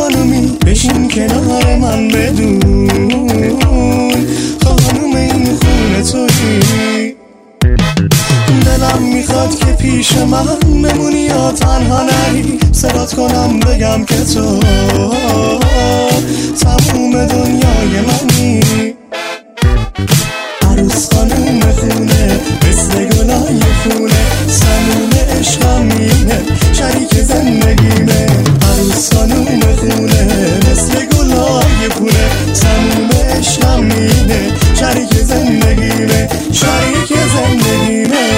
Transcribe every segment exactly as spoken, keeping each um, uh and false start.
خانومی بشین کنار من بدون خانوم این خونه تویی. دلم میخواد که پیش من بمونی یا تنها نری، صدات کنم بگم که تو تموم دنیای منی. عروس خانوم خونه مثل گلای خونه، سموم عشقم مینه شریک زندگیمه. عروس خانوم خونه مثل گلای خونه، سموم عشقم مینه شریک زندگیمه، شریک زندگیمه.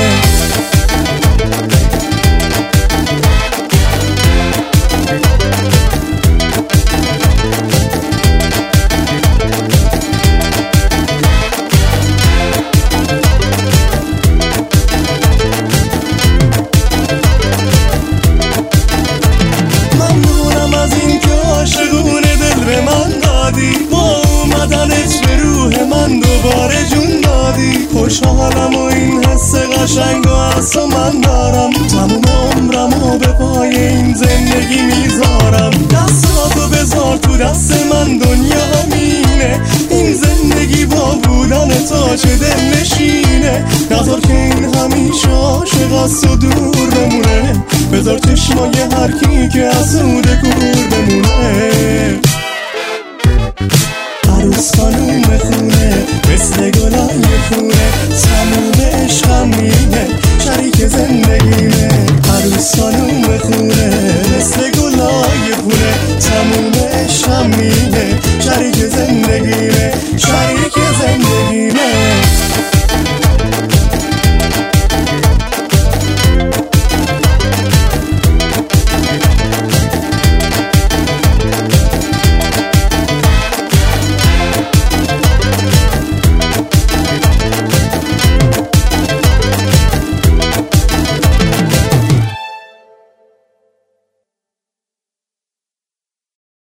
خوشحالم و این حس قشنگ و از تو من دارم، تموم عمرم و به پای این زندگی میذارم. دستاتو بذار تو دست من، دنیا همینه، این زندگی با بودن تو چه دل نشینه. نذار که این همیشه عاشق از تو دور بمونه، بذار چشمای هر کی که از او دکور بمونه. عروس خانوم خونه مثل گلای خونه، تموم عشقم مینه شریک زندگیمه. عروس خانوم خونه مثل گلای خونه، تموم عشقم مینه شریک